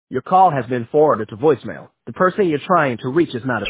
Your call has been forwarded to voicemail. The person you're trying to reach is not